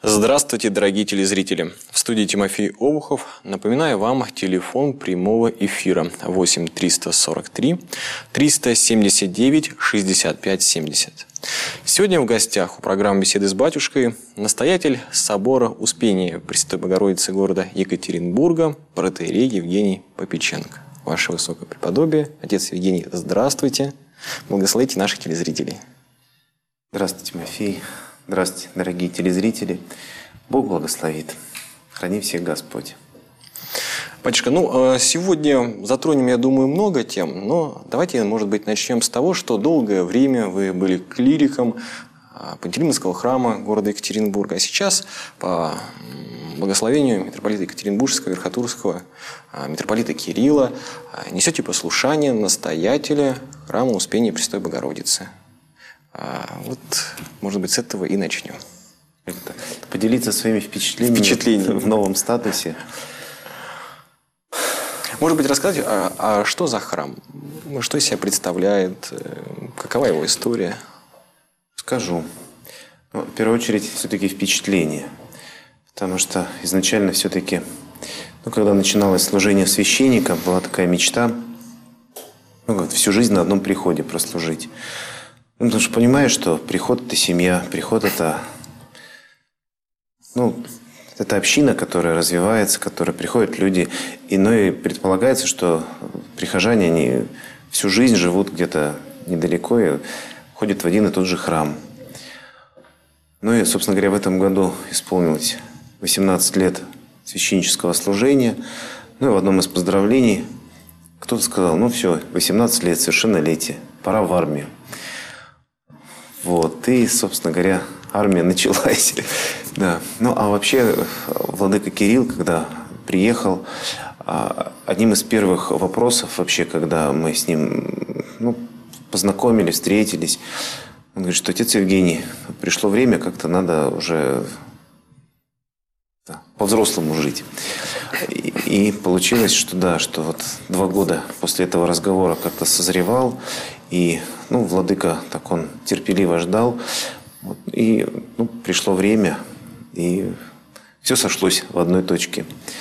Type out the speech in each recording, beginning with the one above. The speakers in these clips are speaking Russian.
Здравствуйте, дорогие телезрители! В студии Тимофей Обухов. Напоминаю вам телефон прямого эфира 8 343 379 65 70. Сегодня в гостях у программы «Беседы с батюшкой» настоятель собора Успения Пресвятой Богородицы города Екатеринбурга протоиерей Евгений Попеченко. Ваше Высокопреподобие, отец Евгений, здравствуйте! Благословите наших телезрителей. Здравствуйте, Тимофей. Здравствуйте, дорогие телезрители. Бог благословит. Храни всех Господь. Батюшка, сегодня затронем, я думаю, много тем, но давайте, может быть, начнем с того, что долгое время вы были клириком Пантелеймонского храма города Екатеринбурга, а сейчас по благословению митрополита Екатеринбургского, Верхотурского, митрополита Кирилла несете послушание настоятеля храма Успения Пресвятой Богородицы. Может быть, с этого и начнем. Поделиться своими впечатлениями в новом статусе. Может быть, рассказать, что за храм? Что из себя представляет? Какова его история? Скажу. В первую очередь, все-таки впечатление. Потому что изначально все-таки, когда начиналось служение священника, была такая мечта всю жизнь на одном приходе прослужить. Потому что понимаешь, что приход – это семья, приход – это община, которая развивается, к которой приходят люди. И предполагается, что прихожане, они всю жизнь живут где-то недалеко и ходят в один и тот же храм. И, собственно говоря, в этом году исполнилось 18 лет священнического служения. И в одном из поздравлений кто-то сказал: все, 18 лет, совершеннолетие, пора в армию. И, собственно говоря, армия началась. Да. А вообще, владыка Кирилл, когда приехал, одним из первых вопросов вообще, когда мы с ним познакомились, встретились, он говорит, что отец Евгений, пришло время, как-то надо уже по-взрослому жить. И получилось, что 2 года после этого разговора как-то созревал, и владыка так он терпеливо ждал, и пришло время, и все сошлось в одной точке.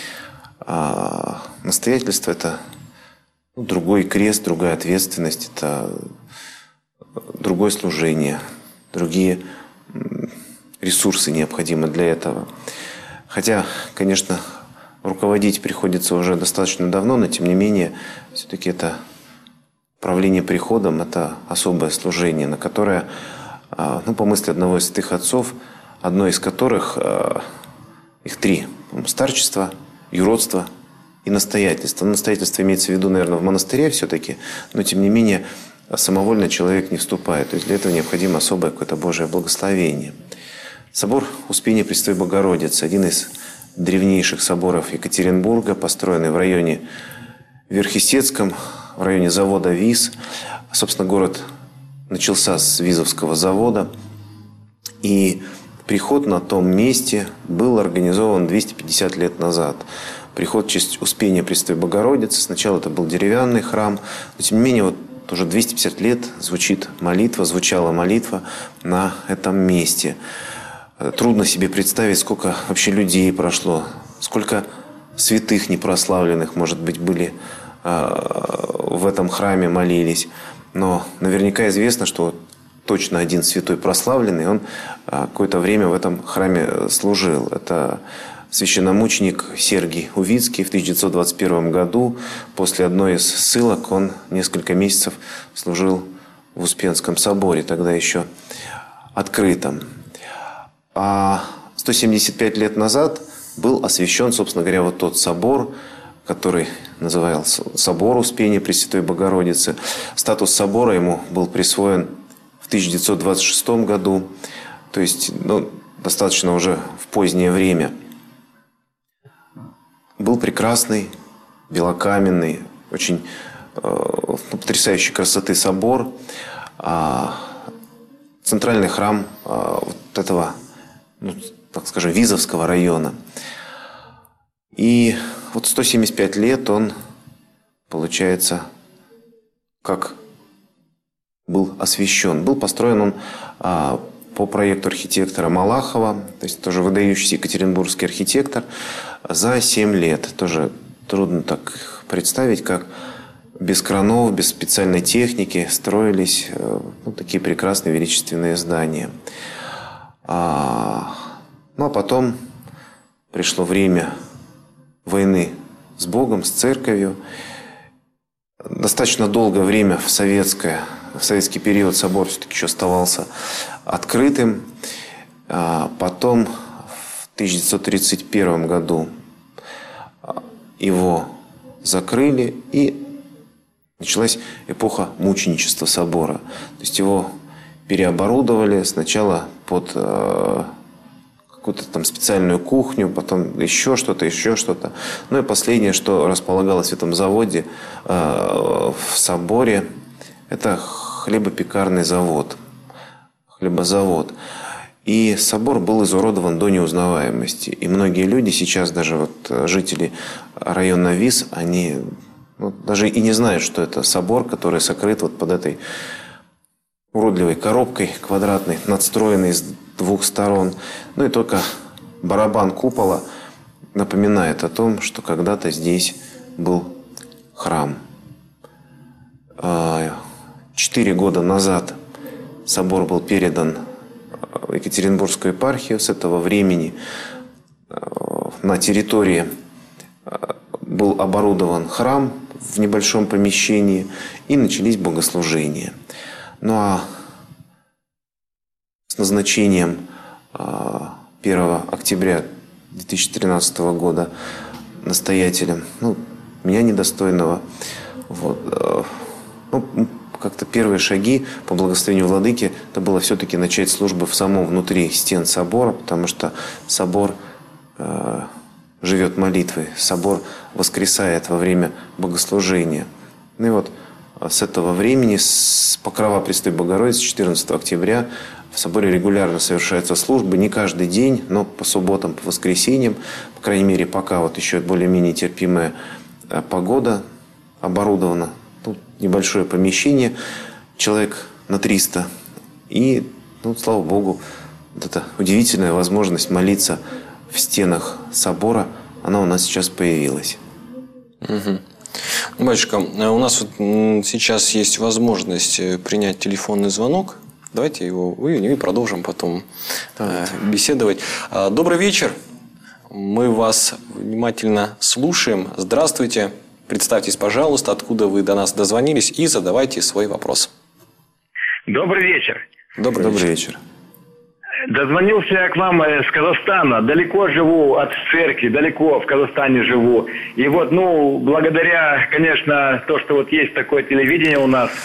А настоятельство – это другой крест, другая ответственность, это другое служение, другие ресурсы необходимы для этого. Хотя, конечно, руководить приходится уже достаточно давно, но тем не менее, все-таки это управление приходом – это особое служение, на которое, по мысли одного из святых отцов, одно из которых, их 3 – старчество, юродство и настоятельство. Настоятельство имеется в виду, наверное, в монастыре все-таки, но тем не менее самовольно человек не вступает. То есть для этого необходимо особое какое-то Божие благословение. Собор Успения Пресвятой Богородицы – один из древнейших соборов Екатеринбурга, построенный в районе Верхесецком, в районе завода ВИЗ. Собственно, город начался с Визовского завода. И приход на том месте был организован 250 лет назад. Приход в честь Успения Пресвятой Богородицы. Сначала это был деревянный храм, но тем не менее уже 250 лет звучала молитва на этом месте. Трудно себе представить, сколько вообще людей прошло, сколько святых непрославленных, может быть, были в этом храме, молились. Но наверняка известно, что точно один святой прославленный, он какое-то время в этом храме служил. Это священномученик Сергий Увицкий. В 1921 году после одной из ссылок он несколько месяцев служил в Успенском соборе, тогда еще открытом. А 175 лет назад был освящен, собственно говоря, тот собор, который назывался Собор Успения Пресвятой Богородицы. Статус собора ему был присвоен в 1926 году, то есть достаточно уже в позднее время. Был прекрасный, белокаменный, очень потрясающей красоты собор, центральный храм этого, так скажем, Визовского района. И 175 лет он, получается, как был освящен. Был построен он по проекту архитектора Малахова, то есть тоже выдающийся екатеринбургский архитектор, за 7 лет. Тоже трудно так представить, как без кранов, без специальной техники строились такие прекрасные величественные здания. Ну а потом пришло время войны с Богом, с церковью. Достаточно долгое время в советский период собор все-таки еще оставался открытым. Потом в 1931 году его закрыли, и началась эпоха мученичества собора. То есть его переоборудовали сначала под какую-то там специальную кухню, потом еще что-то. Ну и последнее, что располагалось в этом заводе, в соборе, это хлебопекарный завод, хлебозавод. И собор был изуродован до неузнаваемости. И многие люди сейчас, даже жители района Вис, они даже и не знают, что это собор, который сокрыт под этой уродливой коробкой квадратной, надстроенной с 2 сторон. Ну и только барабан купола напоминает о том, что когда-то здесь был храм. 4 года назад собор был передан в Екатеринбургскую епархию. С этого времени на территории был оборудован храм в небольшом помещении, и начались богослужения. Ну а с назначением 1 октября 2013 года настоятелем, меня недостойного, как-то первые шаги по благословению владыки, это было все-таки начать службы в самом внутри стен собора, потому что собор живет молитвой, собор воскресает во время богослужения. Ну и с этого времени, с покрова Пресвятой Богородицы, 14 октября, в соборе регулярно совершаются службы, не каждый день, но по субботам, по воскресеньям, по крайней мере, пока еще более-менее терпимая погода, оборудовано небольшое помещение, человек на 300. И, слава Богу, эта удивительная возможность молиться в стенах собора, она у нас сейчас появилась. Угу. Батюшка, у нас сейчас есть возможность принять телефонный звонок. Давайте его выведем и продолжим потом беседовать. Добрый вечер. Мы вас внимательно слушаем. Здравствуйте. Представьтесь, пожалуйста, откуда вы до нас дозвонились, и задавайте свой вопрос. Добрый вечер. Добрый вечер. Дозвонился я к вам с Казахстана. Далеко живу от церкви, далеко в Казахстане живу. И благодаря, конечно, то, что есть такое телевидение у нас,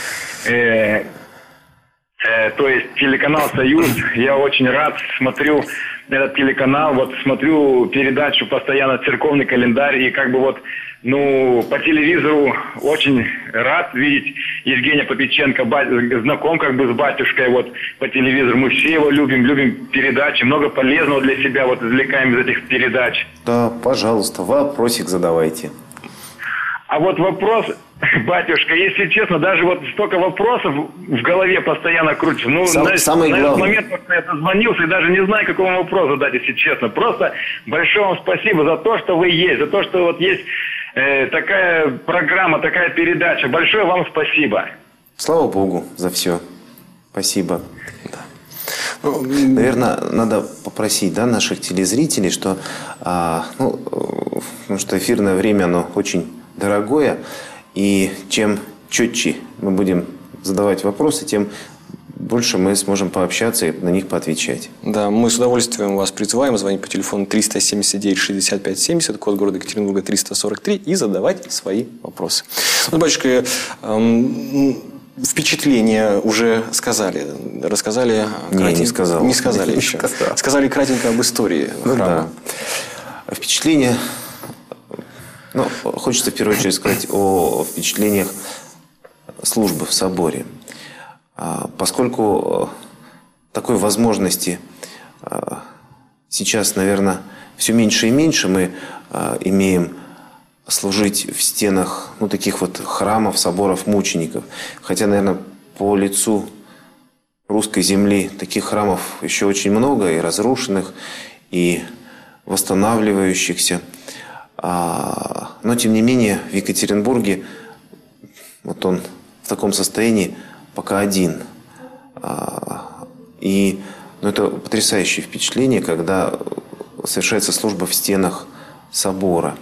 то есть телеканал «Союз», я очень рад, смотрю этот телеканал, смотрю передачу постоянно «Церковный календарь», и по телевизору очень рад видеть Евгения Попеченко, знаком с батюшкой по телевизору. Мы все его любим передачи, много полезного для себя извлекаем из этих передач. Да, пожалуйста, вопросик задавайте. А вопрос, батюшка, если честно, даже столько вопросов в голове постоянно крутится. Самый главный. На этот момент я дозвонился и даже не знаю, какой вам вопрос задать, если честно. Просто большое вам спасибо за то, что вы есть, за то, что есть такая программа, такая передача. Большое вам спасибо. Слава Богу за все. Спасибо. Наверное, надо попросить наших телезрителей, что, потому что эфирное время, оно очень дорогое, и чем четче мы будем задавать вопросы, тем больше мы сможем пообщаться и на них поотвечать. Да, мы с удовольствием вас призываем звонить по телефону 379-65-70, код города Екатеринбурга 343, и задавать свои вопросы. Батюшка, впечатления уже рассказали кратенько. Не сказал. Не сказали еще. Сказали кратенько об истории храма. Да. Впечатления... хочется в первую очередь сказать о впечатлениях службы в соборе. Поскольку такой возможности сейчас, наверное, все меньше и меньше мы имеем служить в стенах таких храмов, соборов мучеников. Хотя, наверное, по лицу русской земли таких храмов еще очень много, и разрушенных, и восстанавливающихся. Но, тем не менее, в Екатеринбурге вот он в таком состоянии пока один. И это потрясающее впечатление, когда совершается служба в стенах собора.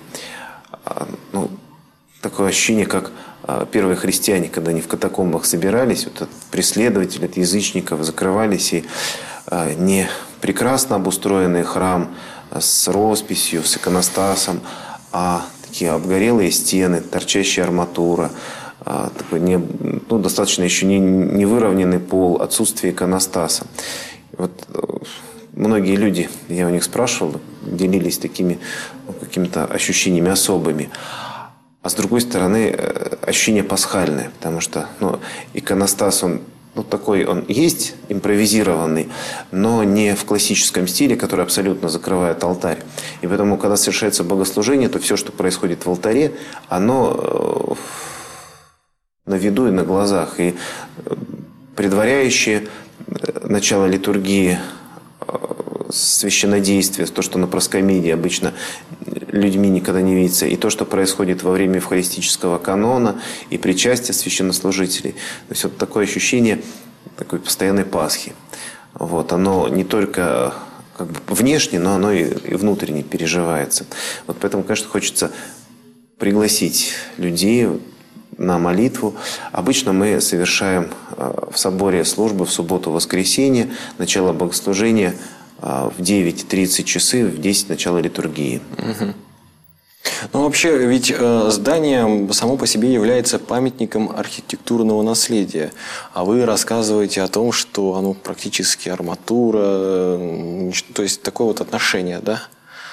Такое ощущение, как первые христиане, когда они в катакомбах собирались, вот от преследователей, от язычников закрывались, и не прекрасно обустроенный храм с росписью, с иконостасом, а такие обгорелые стены, торчащая арматура, такой достаточно еще не выровненный пол, отсутствие иконостаса. Вот многие люди, я у них спрашивал, делились такими какими-то ощущениями особыми. А с другой стороны, ощущение пасхальное, потому что иконостас, он такой, он есть импровизированный, но не в классическом стиле, который абсолютно закрывает алтарь. И поэтому, когда совершается богослужение, то все, что происходит в алтаре, оно на виду и на глазах. И предваряющее начало литургии, священнодействие, то, что на проскомидии обычно людьми никогда не видится, и то, что происходит во время евхаристического канона и причастия священнослужителей. То есть вот такое ощущение такой постоянной Пасхи. Вот, оно не только внешне, но оно и внутренне переживается. Вот поэтому, конечно, хочется пригласить людей на молитву. Обычно мы совершаем в соборе службы в субботу-воскресенье, начало богослужения в 9:30 часы, в 10 начало литургии. Угу. Вообще, ведь здание само по себе является памятником архитектурного наследия. А вы рассказываете о том, что оно практически арматура, то есть такое вот отношение, да?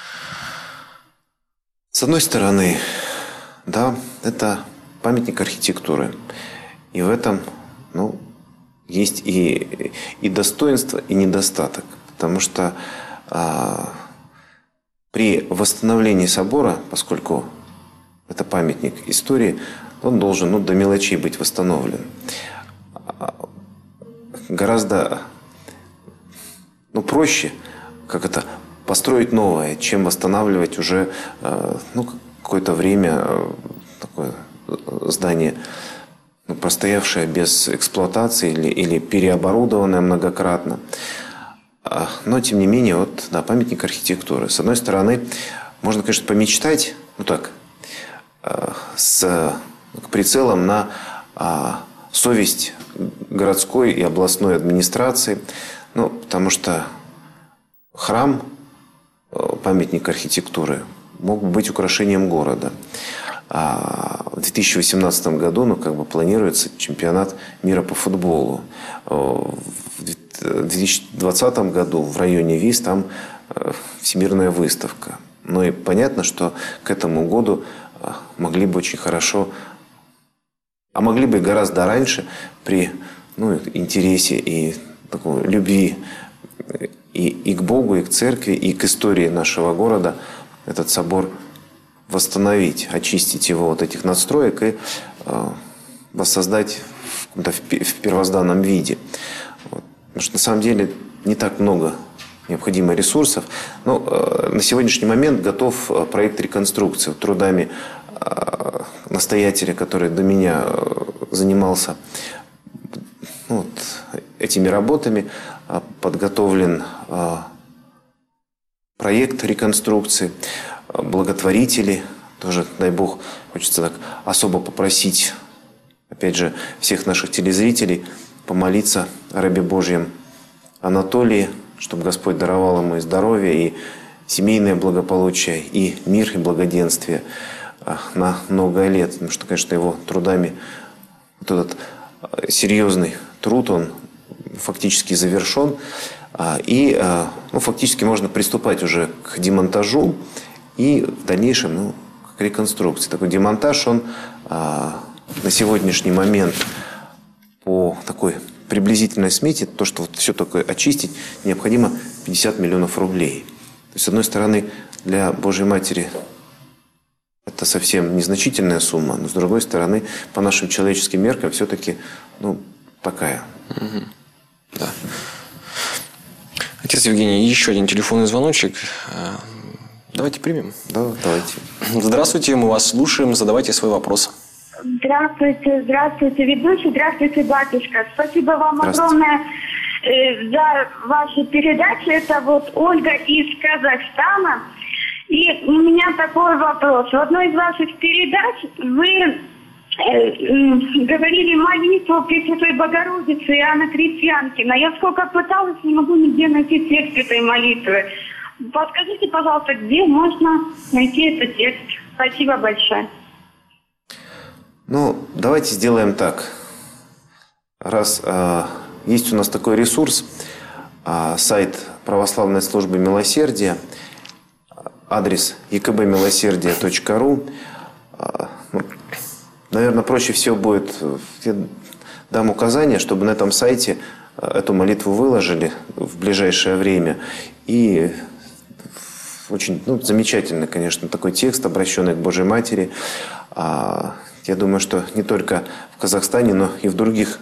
С одной стороны, да, это памятник архитектуры. И в этом, есть и достоинство, и недостаток. Потому что при восстановлении собора, поскольку это памятник истории, он должен до мелочей быть восстановлен. Гораздо проще построить новое, чем восстанавливать уже какое-то время такое здание, простоявшее без эксплуатации или переоборудованное многократно. Но, тем не менее, памятник архитектуры. С одной стороны, можно, конечно, помечтать, с прицелом на совесть городской и областной администрации, потому что храм, памятник архитектуры, мог бы быть украшением города. А в 2018 году планируется чемпионат мира по футболу. В 2020 году в районе ВИЗ там всемирная выставка. И понятно, что к этому году могли бы очень хорошо, а могли бы и гораздо раньше при интересе и такой любви и к Богу, и к церкви, и к истории нашего города этот собор восстановить, очистить его от этих надстроек и воссоздать в первозданном виде. Потому что на самом деле не так много необходимо ресурсов. Но на сегодняшний момент готов проект реконструкции трудами настоятеля, который до меня занимался этими работами. Подготовлен проект реконструкции. Благотворители тоже, дай Бог, хочется так особо попросить, опять же, всех наших телезрителей помолиться о рабе Божьем Анатолии, чтобы Господь даровал ему и здоровье, и семейное благополучие, и мир, и благоденствие на много лет. Потому что, конечно, его трудами этот серьезный труд, он фактически завершен. И фактически можно приступать уже к демонтажу и в дальнейшем к реконструкции. Такой демонтаж, он на сегодняшний момент по такой приблизительной смете, то, что все такое очистить, необходимо 50 миллионов рублей. То есть, с одной стороны, для Божьей Матери это совсем незначительная сумма, но с другой стороны, по нашим человеческим меркам, все-таки такая. Да. Отец Евгений, еще один телефонный звоночек. Давайте примем. Да, давайте. Здравствуйте, мы вас слушаем. Задавайте свой вопрос. Здравствуйте, здравствуйте, ведущий, здравствуйте, батюшка. Спасибо вам огромное за вашу передачу. Это вот Ольга из Казахстана. И у меня такой вопрос. В одной из ваших передач вы говорили молитву Пресвятой Богородицы Иоанна Крестьянкина. Я сколько пыталась, не могу нигде найти текст этой молитвы. Подскажите, пожалуйста, где можно найти этот текст? Спасибо большое. Ну, давайте сделаем так. Раз есть у нас такой ресурс, сайт Православной службы милосердия, адрес ekbmилосердие.ру. Наверное, проще всего будет, я дам указание, чтобы на этом сайте эту молитву выложили в ближайшее время. И очень замечательный, конечно, такой текст, обращенный к Божьей Матери. Я думаю, что не только в Казахстане, но и в других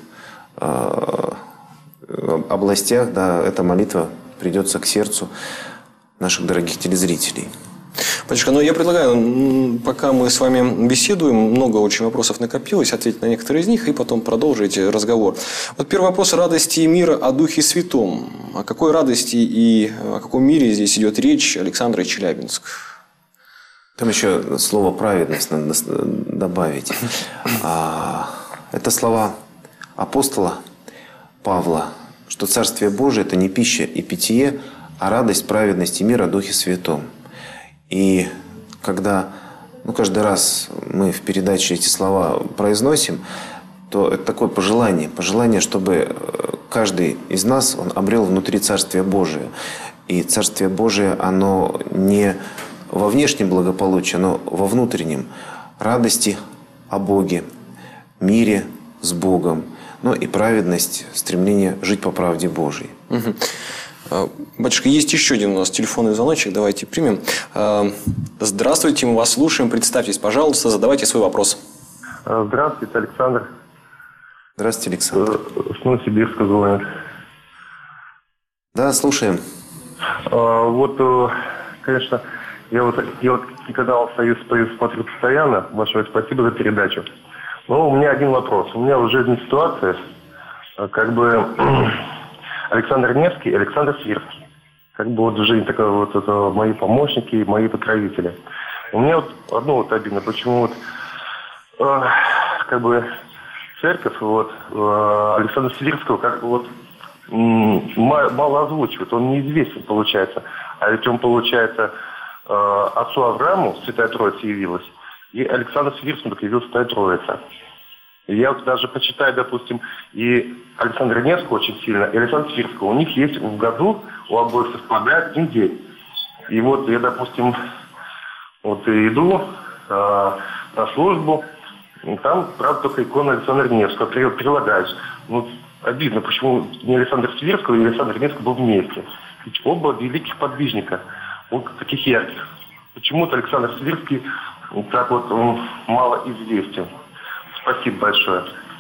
областях, да, эта молитва придется к сердцу наших дорогих телезрителей. Батюшка, я предлагаю, пока мы с вами беседуем, много очень вопросов накопилось, ответить на некоторые из них и потом продолжить разговор. Вот первый вопрос: радости и мира о Духе Святом. О какой радости и о каком мире здесь идет речь, Александра, Челябинск? Там еще слово «праведность» надо добавить. Это слова апостола Павла, что Царствие Божие – это не пища и питье, а радость, праведность и мир о Духе Святом. И когда каждый раз мы в передаче эти слова произносим, то это такое пожелание, чтобы каждый из нас он обрел внутри Царствие Божие. И Царствие Божие, оно не во внешнем благополучии, оно во внутреннем. Радости о Боге, мире с Богом, и праведность, стремление жить по правде Божьей. Батюшка, есть еще один у нас телефонный звоночек, давайте примем. Здравствуйте, мы вас слушаем. Представьтесь, пожалуйста, задавайте свой вопрос. Здравствуйте, Александр. Здравствуйте, Александр. С Новосибирска звонят. Да, слушаем. Конечно, я канал «Союз» смотрю постоянно. Большое спасибо за передачу. Но у меня один вопрос. У меня в жизни ситуация, Александр Невский и Александр Свирский. В жизни такая это мои помощники, мои покровители. У меня одно обидно, почему церковь Александра Свирского мало озвучивает, он неизвестен получается. А ведь он, получается, отцу Аврааму Святая Троица явилась, и Александр Свирскому явилась Святая Троица. И я даже почитаю, допустим, и Александра Невского очень сильно, и Александра Свирского. У них есть в году, у обоих совпадает один день. И я, допустим, иду на службу, и там, правда, только икона Александра Невского прилагаюсь. Обидно, почему не Александр Свирского и Александр Невский был вместе. Ведь оба великих подвижника, таких ярких. Почему-то Александр Свирский так мало известен. Спасибо большое.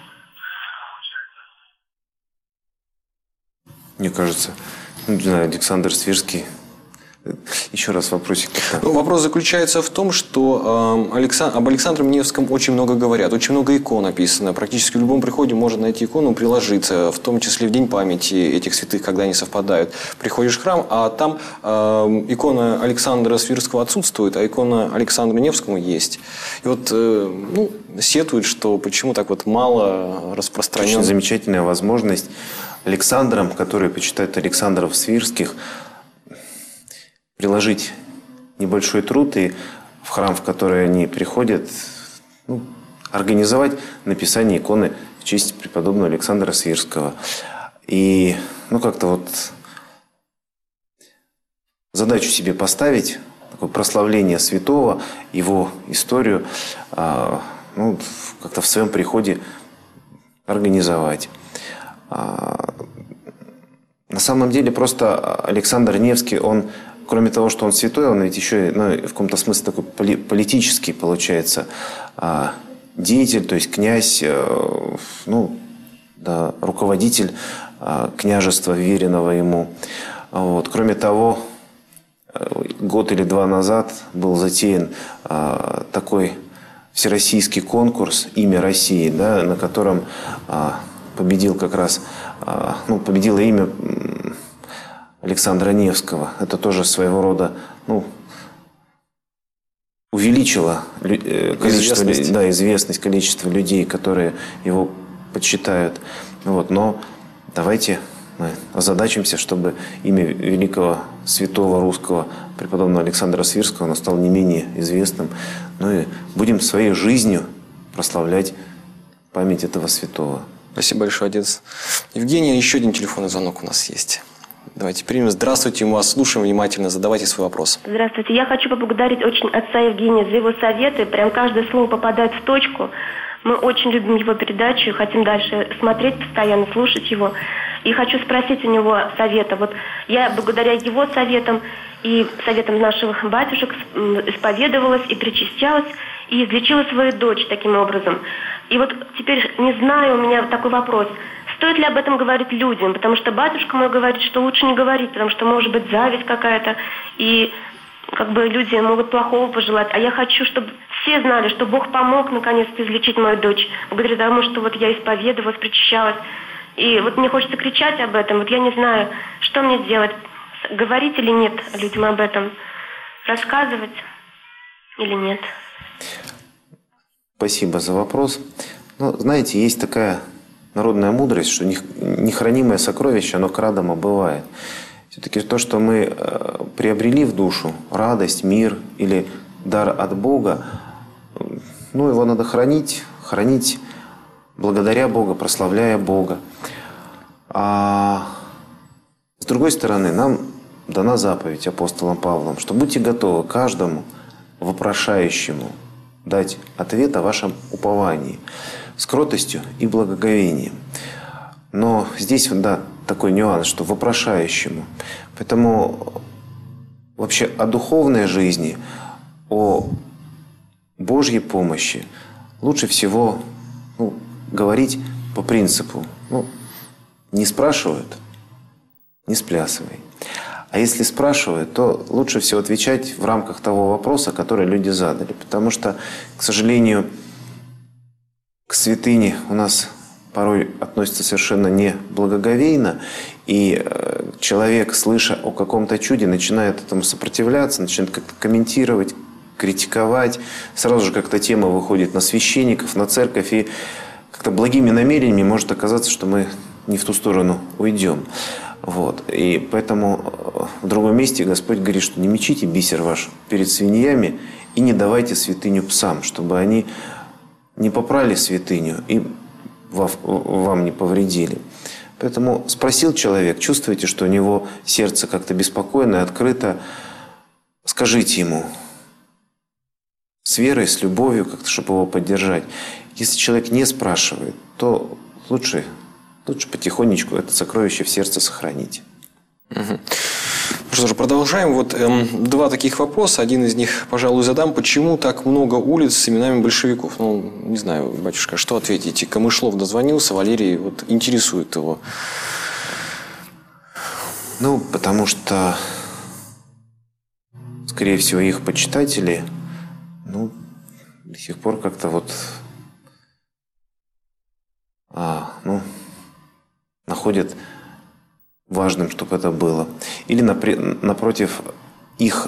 Мне кажется, не знаю, Александр Свирский. Еще раз вопросик. Вопрос заключается в том, что об Александре Невском очень много говорят, очень много икон написано. Практически в любом приходе можно найти икону, приложиться, в том числе в День памяти этих святых, когда они совпадают. Приходишь в храм, а там икона Александра Свирского отсутствует, а икона Александра Невскому есть. И сетуют, что почему так мало распространено. Очень замечательная возможность Александрам, которые почитают Александров Свирских, приложить небольшой труд и в храм, в который они приходят, организовать написание иконы в честь преподобного Александра Свирского. И задачу себе поставить, такое прославление святого, его историю, как-то в своем приходе организовать. На самом деле просто Александр Невский, он, кроме того, что он святой, он ведь еще в каком-то смысле такой политический, получается, деятель, то есть князь, руководитель княжества, веренного ему. Вот. Кроме того, год или два назад был затеян такой всероссийский конкурс «Имя России», да, на котором победил как раз, победило имя Александра Невского. Это тоже своего рода, увеличило количество, известность, количество людей, которые его почитают. Вот. Но давайте мы озадачимся, чтобы имя великого святого русского преподобного Александра Свирского оно стало не менее известным. И будем своей жизнью прославлять память этого святого. Спасибо большое, отец. Евгения, еще один телефонный звонок у нас есть. Давайте примем. Здравствуйте, мы вас слушаем внимательно. Задавайте свой вопрос. Здравствуйте. Я хочу поблагодарить очень отца Евгения за его советы. Прям каждое слово попадает в точку. Мы очень любим его передачу и хотим дальше смотреть, постоянно слушать его. И хочу спросить у него совета. Вот я благодаря его советам и советам наших батюшек исповедовалась и причащалась, и излечила свою дочь таким образом. И вот теперь не знаю, у меня такой вопрос. Стоит ли об этом говорить людям? Потому что батюшка мой говорит, что лучше не говорить, потому что может быть зависть какая-то, и люди могут плохого пожелать. А я хочу, чтобы все знали, что Бог помог наконец-то излечить мою дочь. Благодаря тому, что я исповедовалась, причащалась. И мне хочется кричать об этом. Я не знаю, что мне делать. Говорить или нет людям об этом? Рассказывать или нет? Спасибо за вопрос. Знаете, есть такая народная мудрость, что нехранимое сокровище, оно крадом обывает. Все-таки то, что мы приобрели в душу, радость, мир или дар от Бога, его надо хранить благодаря Богу, прославляя Бога. А с другой стороны, нам дана заповедь апостолом Павлом, что будьте готовы каждому вопрошающему дать ответ о вашем уповании с кротостью и благоговением. Но здесь, такой нюанс, что вопрошающему. Поэтому вообще о духовной жизни, о Божьей помощи лучше всего говорить по принципу. Не спрашивают, не сплясывай. А если спрашивают, то лучше всего отвечать в рамках того вопроса, который люди задали. Потому что, к сожалению, к святыне у нас порой относятся совершенно не благоговейно. И человек, слыша о каком-то чуде, начинает этому сопротивляться, начинает как-то комментировать, критиковать. Сразу же как-то тема выходит на священников, на церковь. И как-то благими намерениями может оказаться, что мы не в ту сторону уйдем. И поэтому в другом месте Господь говорит, что не мечите бисер ваш перед свиньями и не давайте святыню псам, чтобы они не попрали святыню и вам не повредили. Поэтому спросил человек, чувствуете, что у него сердце как-то беспокойно и открыто, скажите ему с верой, с любовью, как-то, чтобы его поддержать. Если человек не спрашивает, то лучше потихонечку это сокровище в сердце сохранить. Угу. Что же, продолжаем. Два таких вопроса. Один из них, пожалуй, задам. Почему так много улиц с именами большевиков? Не знаю, батюшка, что ответите? Камышлов дозвонился, Валерий интересует его. Потому что, скорее всего, их почитатели, до сих пор как-то находят важным, чтобы это было. Или, напротив, их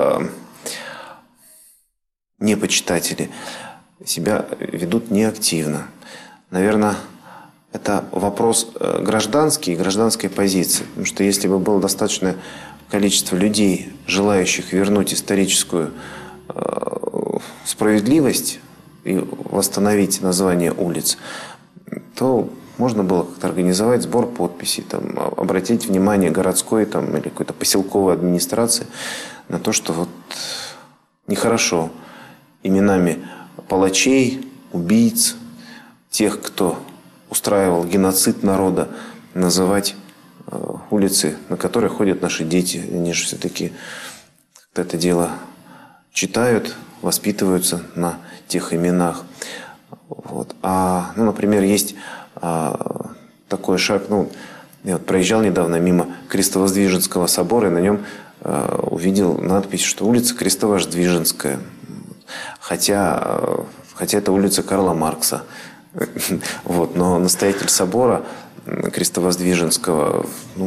непочитатели себя ведут неактивно. Наверное, это вопрос гражданской позиции. Потому что если бы было достаточное количество людей, желающих вернуть историческую справедливость и восстановить название улиц, то можно было как-то организовать сбор подписей, обратить внимание городской или какой-то поселковой администрации на то, что нехорошо именами палачей, убийц, тех, кто устраивал геноцид народа, называть улицы, на которые ходят наши дети. Они же все-таки это дело читают, воспитываются на тех именах. Например, есть такой шаг, Я вот проезжал недавно мимо Крестовоздвиженского собора, и на нем увидел надпись, что улица Крестовоздвиженская. Хотя это улица Карла Маркса. Вот. Но настоятель собора Крестовоздвиженского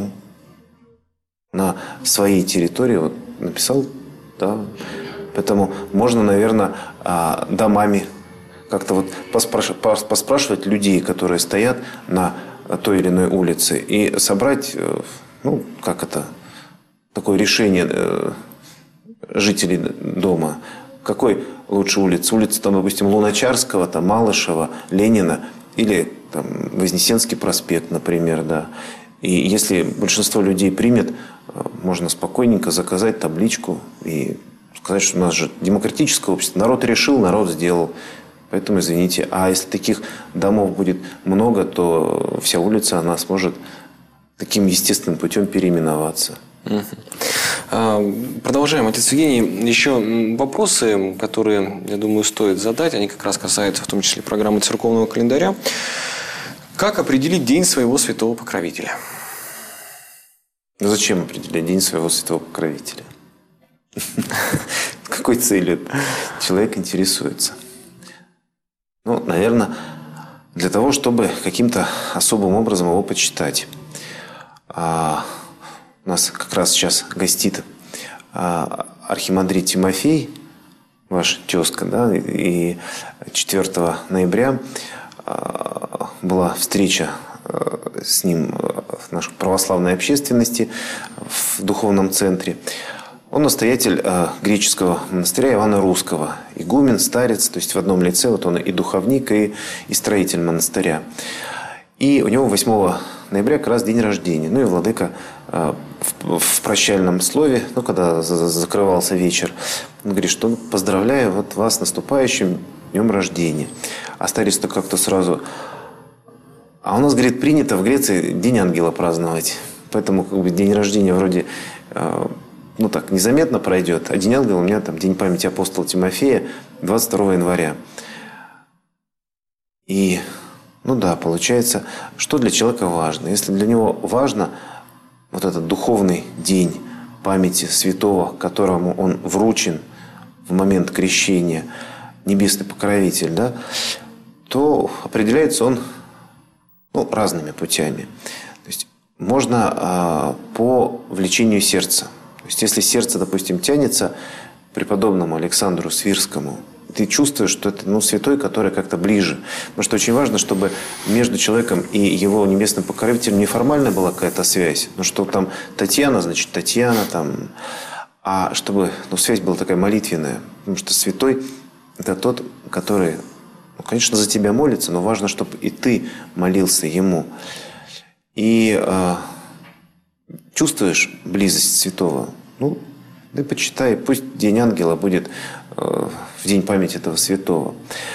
на своей территории вот написал, да. Поэтому можно, наверное, домами как-то вот поспрашивать людей, которые стоят на той или иной улице, и собрать, такое решение жителей дома. Какой лучше улица? Улица, там, допустим, Луначарского, там, Малышева, Ленина или там, Вознесенский проспект, например, да. И если большинство людей примет, можно спокойненько заказать табличку и сказать, что у нас же демократическое общество. Народ решил, народ сделал. Поэтому извините. А если таких домов будет много, то вся улица, она сможет таким естественным путем переименоваться. Продолжаем. Отец Евгений, еще вопросы, которые, я думаю, стоит задать. Они как раз касаются в том числе программы церковного календаря. Как определить день своего святого покровителя? Зачем определять день своего святого покровителя? Какой целью человек интересуется? Наверное, для того, чтобы каким-то особым образом его почитать. У нас как раз сейчас гостит архимандрит Тимофей, ваш тезка, да, и 4 ноября была встреча с ним в нашей православной общественности в духовном центре. Он настоятель греческого монастыря Иоанна Русского, игумен, старец, то есть в одном лице, вот он и духовник, и строитель монастыря. И у него 8 ноября как раз день рождения. И владыка в прощальном слове, когда закрывался вечер, он говорит, что поздравляю вас с наступающим днем рождения. А старец-то как-то сразу... А у нас, говорит, принято в Греции День Ангела праздновать. Поэтому день рождения вроде так незаметно пройдет. А День Ангела у меня там День памяти апостола Тимофея 22 января. И получается, что для человека важно. Если для него важно вот этот духовный день памяти святого, которому он вручен в момент крещения, небесный покровитель, да, то определяется он разными путями. То есть можно по влечению сердца. То есть если сердце, допустим, тянется к преподобному Александру Свирскому, ты чувствуешь, что это святой, который как-то ближе. Потому что очень важно, чтобы между человеком и его небесным покровителем неформальная была какая-то связь. Что там Татьяна, значит Татьяна, там, а чтобы связь была такая молитвенная. Потому что святой – это тот, который, конечно, за тебя молится, но важно, чтобы и ты молился ему. И чувствуешь близость святого, ты почитай, пусть День Ангела будет в день памяти этого святого.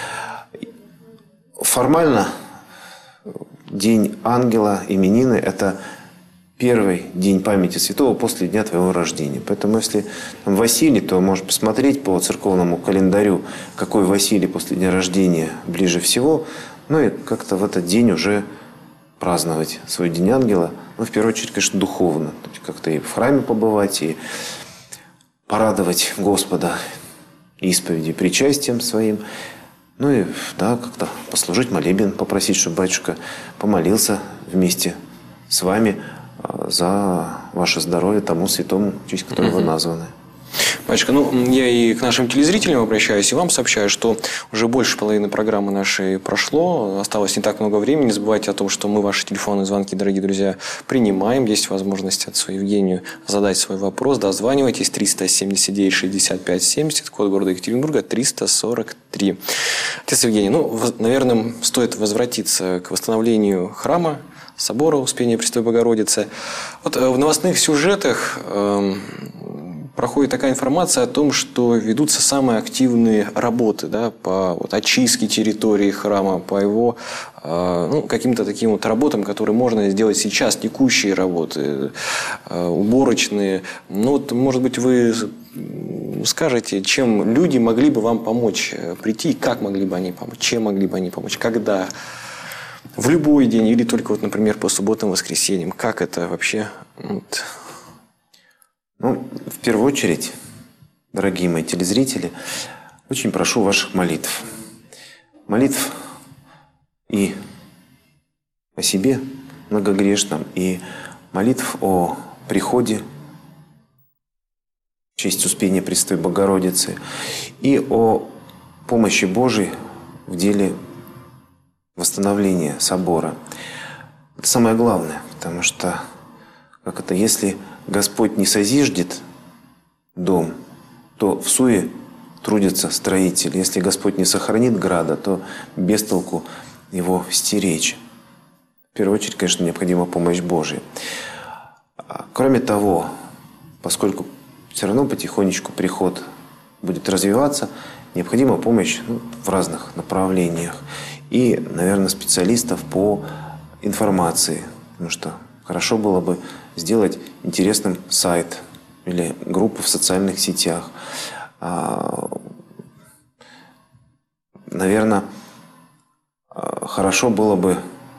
Формально День Ангела, именины – это первый день памяти святого после дня твоего рождения. Поэтому если там Василий, то можешь посмотреть по церковному календарю, какой Василий после дня рождения ближе всего, и как-то в этот день уже праздновать свой День Ангела. В первую очередь, конечно, духовно. То есть как-то и в храме побывать, и порадовать Господа исповеди, причастием своим. И как-то послужить молебен, попросить, чтобы батюшка помолился вместе с вами за ваше здоровье тому святому, в честь которого вы названы. Батюшка, я и к нашим телезрителям обращаюсь, и вам сообщаю, что уже больше половины программы нашей прошло, осталось не так много времени. Не забывайте о том, что мы ваши телефонные звонки, дорогие друзья, принимаем. Есть возможность отцу Евгению задать свой вопрос. Дозванивайтесь 379 65 70, код города Екатеринбурга 343. Отец Евгений, наверное, стоит возвратиться к восстановлению храма, собора Успения Пресвятой Богородицы. В новостных сюжетах проходит такая информация о том, что ведутся самые активные работы по очистке территории храма, по его каким-то таким работам, которые можно сделать сейчас, текущие работы, уборочные. Может быть, вы скажете, чем люди могли бы вам помочь прийти, как могли бы они помочь, чем могли бы они помочь, когда? В любой день или только, вот, например, по субботам, воскресеньям? Как это вообще? Вот. Ну, в первую очередь, дорогие мои телезрители, очень прошу ваших молитв. Молитв и о себе многогрешном, и молитв о приходе в честь Успения Пресвятой Богородицы, и о помощи Божией в деле восстановления собора. Это самое главное, потому что, если Господь не созиждет дом, то в суе трудится строитель. Если Господь не сохранит града, то без толку его стеречь. В первую очередь, конечно, необходима помощь Божия. Кроме того, поскольку все равно потихонечку приход будет развиваться, необходима помощь в разных направлениях. И, наверное, специалистов по информации. Потому что хорошо было бы сделать интересным сайт или группу в социальных сетях. Наверное, хорошо было бы,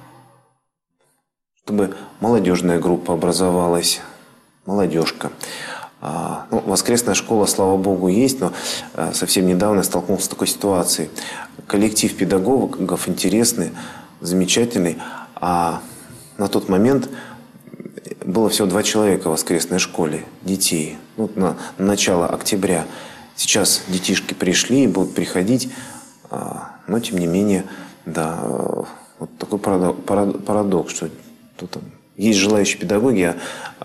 чтобы молодежная группа образовалась, молодежка. Воскресная школа, слава Богу, есть, но совсем недавно я столкнулся с такой ситуацией. Коллектив педагогов интересный, замечательный, а на тот момент было всего 2 человека в воскресной школе, детей, на начало октября. Сейчас детишки пришли и будут приходить, но тем не менее, да, вот такой парадокс, что есть желающие педагоги,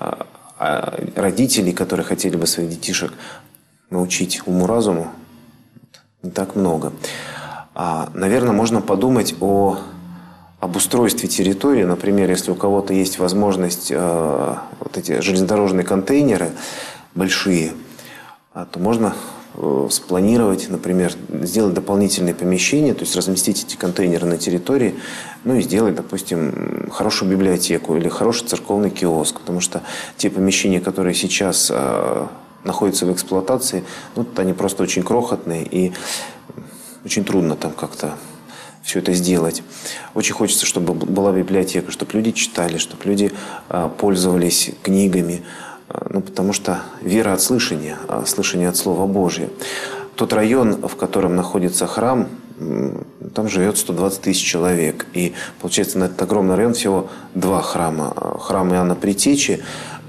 а родителей, которые хотели бы своих детишек научить уму-разуму, не так много. Наверное, можно подумать об устройстве территории. Например, если у кого-то есть возможность вот эти железнодорожные контейнеры большие, то можно спланировать, например, сделать дополнительные помещения, то есть разместить эти контейнеры на территории, и сделать, допустим, хорошую библиотеку или хороший церковный киоск. Потому что те помещения, которые сейчас находятся в эксплуатации, они просто очень крохотные и очень трудно там как-то все это сделать. Очень хочется, чтобы была библиотека, чтобы люди читали, чтобы люди пользовались книгами. Потому что вера от слышания, а слышание от Слова Божия. Тот район, в котором находится храм, там живет 120 тысяч человек. И получается, на этот огромный район всего 2 храма. Храм Иоанна Предтечи,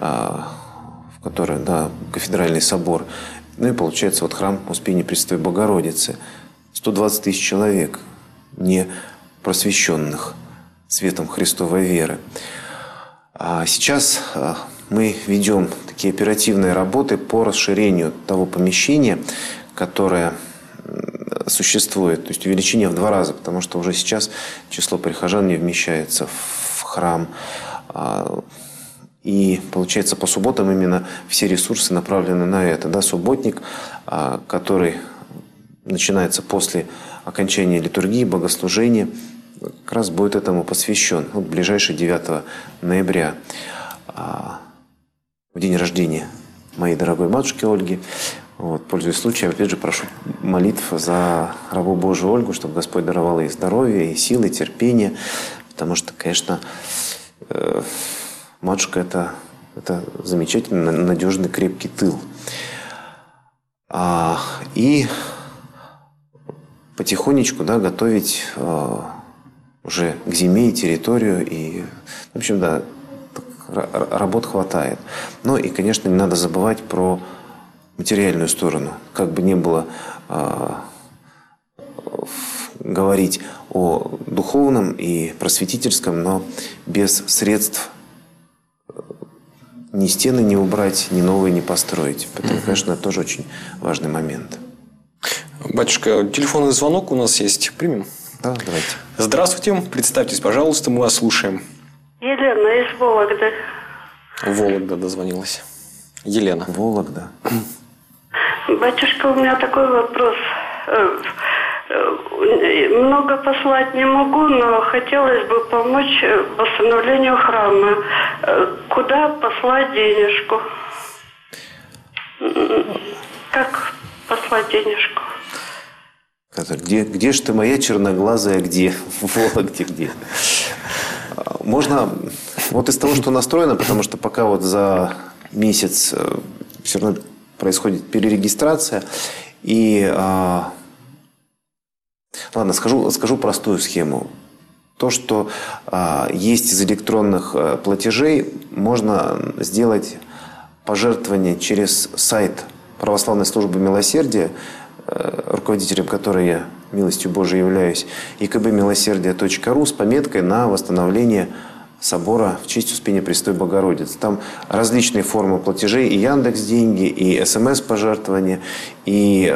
в котором, кафедральный собор. И получается, вот храм Успения Пресвятой Богородицы. 120 тысяч человек, не просвещенных светом Христовой веры. А сейчас мы ведем такие оперативные работы по расширению того помещения, которое существует. То есть увеличение в 2 раза, потому что уже сейчас число прихожан не вмещается в храм. И получается, по субботам именно все ресурсы направлены на это. Субботник, который начинается после окончания литургии, богослужения, как раз будет этому посвящен. Ближайший 9 ноября. В день рождения моей дорогой матушки Ольги. Пользуясь случаем, опять же, прошу молитв за рабу Божию Ольгу, чтобы Господь даровал ей здоровье, и силы, и терпение. Потому что, конечно, матушка – это замечательный, надежный, крепкий тыл. И потихонечку готовить уже к зиме и территорию. И, в общем, работ хватает. И, конечно, не надо забывать про материальную сторону. Как бы ни было говорить о духовном и просветительском, но без средств ни стены не убрать, ни новые не построить. Поэтому, конечно, это тоже очень важный момент. Батюшка, телефонный звонок у нас есть. Примем? Да, давайте. Здравствуйте. Представьтесь, пожалуйста, мы вас слушаем. Елена из Вологды. Вологда дозвонилась. Елена. Вологда. Батюшка, у меня такой вопрос. Много послать не могу, но хотелось бы помочь восстановлению храма. Куда послать денежку? Как послать денежку? Где ж ты, моя черноглазая, где? В Вологде где? Можно, вот из того, что настроено, потому что пока вот за месяц все равно происходит перерегистрация. И, ладно, скажу простую схему. То, что есть из электронных платежей, можно сделать пожертвование через сайт Православной службы милосердия, руководителем которой я милостью Божией являюсь, ekbmилосердие.ру с пометкой на восстановление собора в честь Успения Пресвятой Богородицы. Там различные формы платежей, и Яндекс.Деньги, и СМС-пожертвования, и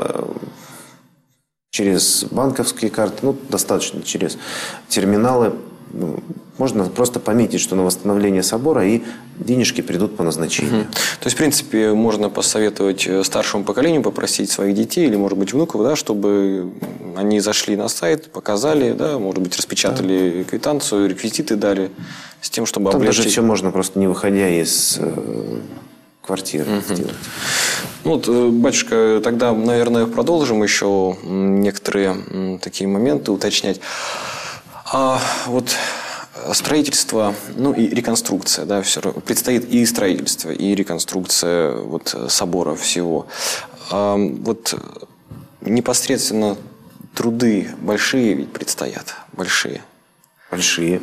через банковские карты, ну, достаточно через терминалы. Можно просто пометить, что на восстановление собора, и денежки придут по назначению. То есть, в принципе, можно посоветовать старшему поколению попросить своих детей или, может быть, внуков, да, чтобы они зашли на сайт, показали, да, может быть, распечатали квитанцию, реквизиты дали, с тем, чтобы там облегчить. даже все можно, просто не выходя из квартиры сделать. Ну, вот, батюшка, тогда, наверное, продолжим еще некоторые такие моменты уточнять. Вот строительство, ну и реконструкция, да, все равно предстоит и строительство, и реконструкция вот собора всего. Вот непосредственно труды большие ведь предстоят, большие. Большие.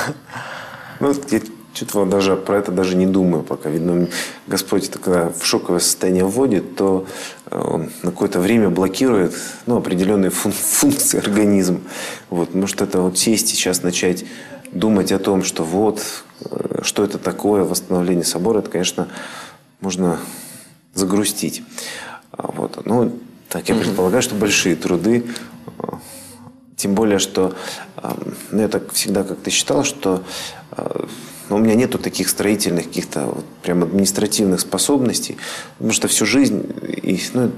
Ну, я что-то даже про это даже не думаю пока. Видно, Господь, когда в шоковое состояние вводит, то он на какое-то время блокирует, ну, определенные функции организма. Вот. Может, это вот сесть и сейчас начать думать о том, что вот, что это такое восстановление собора, это, конечно, можно загрустить. Вот. Ну, так, я предполагаю, что большие труды. Тем более, что ну, я так всегда как-то считал, что у меня нету таких строительных каких-то вот прям административных способностей, потому что всю жизнь ну,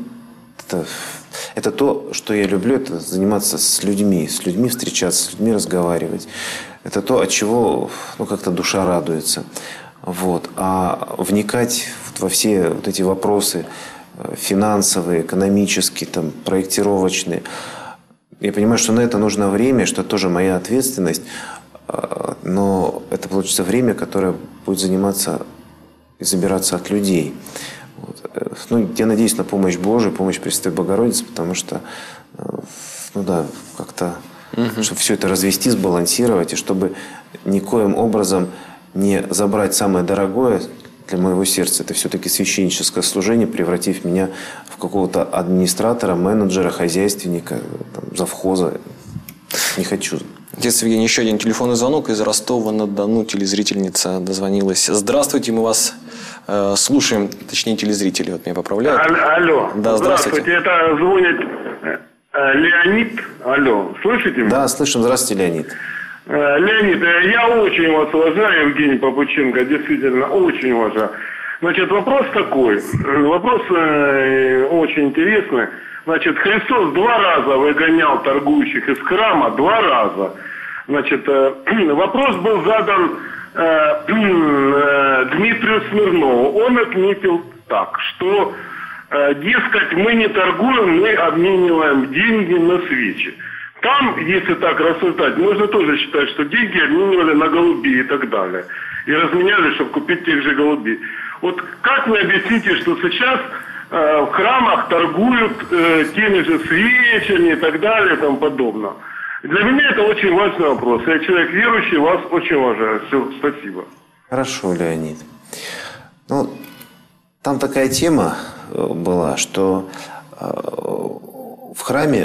это то, что я люблю, это заниматься с людьми встречаться, с людьми разговаривать. Это то, от чего ну, как-то душа радуется. Вот. А вникать во все вот эти вопросы финансовые, экономические, там, проектировочные, я понимаю, что на это нужно время, что тоже моя ответственность, но это получится время, которое будет заниматься и забираться от людей. Вот. Ну, я надеюсь на помощь Божию, помощь Пресвятой Богородицы, потому что, ну да, как-то, чтобы все это развести, сбалансировать, и чтобы никоим образом не забрать самое дорогое для моего сердца. Это все-таки священническое служение, превратив меня в какого-то администратора, менеджера, хозяйственника, там, завхоза. Не хочу. Отец Евгений, еще один телефонный звонок из Ростова-на-Дону. Телезрительница дозвонилась. Здравствуйте, мы вас слушаем, точнее, телезрители вот меня поправляют. Алло. Да, здравствуйте. Это звонит Леонид. Алло, слышите меня? Да, слышим. Здравствуйте, Леонид. Леонид, я очень вас уважаю, Евгений Попученко, действительно, очень уважаю. Значит, вопрос такой, вопрос очень интересный. Значит, Христос 2 раза выгонял торгующих из храма, 2 раза. Значит, вопрос был задан Дмитрию Смирнову. Он отметил так, что, дескать, мы не торгуем, мы обмениваем деньги на свечи. Там, если так рассуждать, можно тоже считать, что деньги обменивали на голубей и так далее. И разменяли, чтобы купить тех же голубей. Вот как вы объясните, что сейчас в храмах торгуют теми же свечами и так далее и тому подобное? Для меня это очень важный вопрос. Я человек верующий, вас очень уважаю. Все, спасибо. Хорошо, Леонид. Ну, там такая тема была, что в храме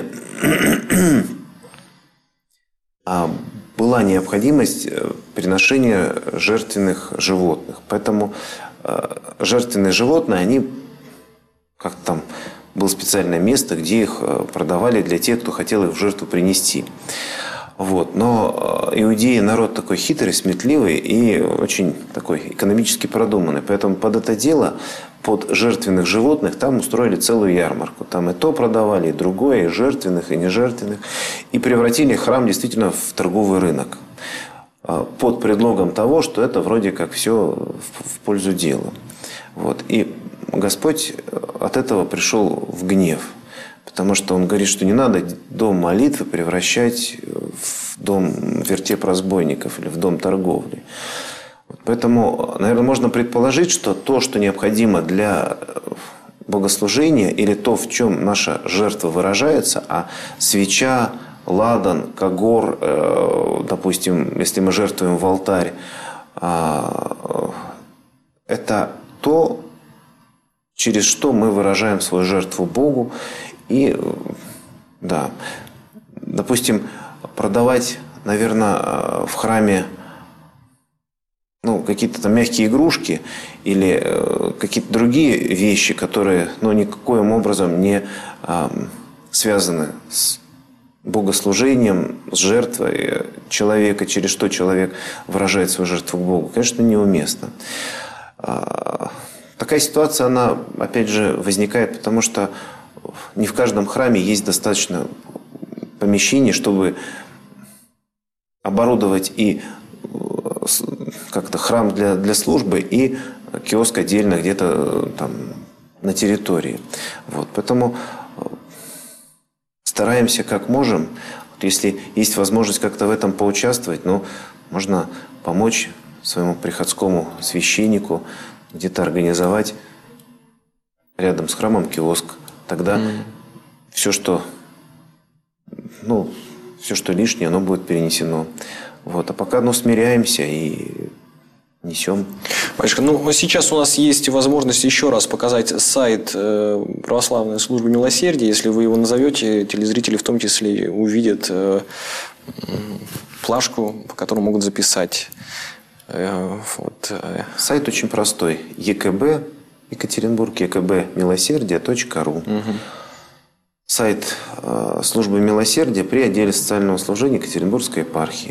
была необходимость приношения жертвенных животных. Поэтому жертвенные животные, они как-то там было специальное место, где их продавали для тех, кто хотел их в жертву принести. Вот. Но иудеи народ такой хитрый, сметливый и очень такой экономически продуманный. Поэтому под это дело, под жертвенных животных, там устроили целую ярмарку. Там и то продавали, и другое, и жертвенных, и нежертвенных. И превратили храм действительно в торговый рынок. Под предлогом того, что это вроде как все в пользу дела. Вот. И Господь от этого пришел в гнев. Потому что Он говорит, что не надо дом молитвы превращать в дом вертеп разбойников или в дом торговли. Поэтому, наверное, можно предположить, что то, что необходимо для богослужения, или то, в чем наша жертва выражается, а свеча, ладан, когор, допустим, если мы жертвуем в алтарь, это то, через что мы выражаем свою жертву Богу. И, да, допустим, продавать, наверное, в храме какие-то там мягкие игрушки или какие-то другие вещи, которые никоим образом не связаны с богослужением, с жертвой человека, через что человек выражает свою жертву к Богу, конечно, неуместно. Такая ситуация, она, опять же, возникает, потому что не в каждом храме есть достаточно помещений, чтобы оборудовать и как-то храм для службы и киоск отдельно где-то там на территории. Поэтому стараемся как можем. Если есть возможность как-то в этом поучаствовать, можно помочь своему приходскому священнику где-то организовать рядом с храмом киоск. Тогда все, что лишнее, оно будет перенесено. А пока смиряемся и несем. Батюшка, сейчас у нас есть возможность еще раз показать сайт Православной службы милосердия. Если вы его назовете, телезрители в том числе увидят плашку, по которой могут записать. Сайт очень простой. ЕКБ, Екатеринбург, ekbmилосердие.ру. Сайт службы милосердия при отделе социального служения Екатеринбургской епархии.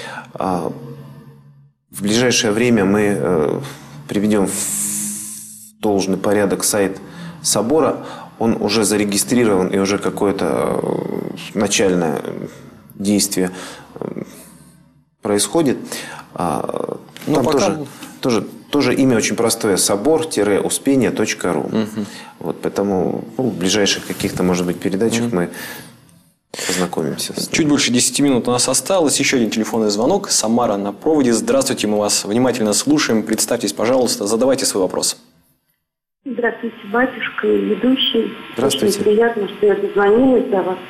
В ближайшее время мы приведем в должный порядок сайт собора. Он уже зарегистрирован и уже какое-то начальное действие происходит. Там тоже имя очень простое. собор-успение.ру. Поэтому в ближайших каких-то, может быть, передачах мы познакомимся. Чуть больше 10 минут у нас осталось. Еще один телефонный звонок. Самара на проводе. Здравствуйте, мы вас внимательно слушаем. Представьтесь, пожалуйста, задавайте свой вопрос. Здравствуйте, батюшка и ведущий. Здравствуйте. Очень приятно, что я дозвонилась до вас.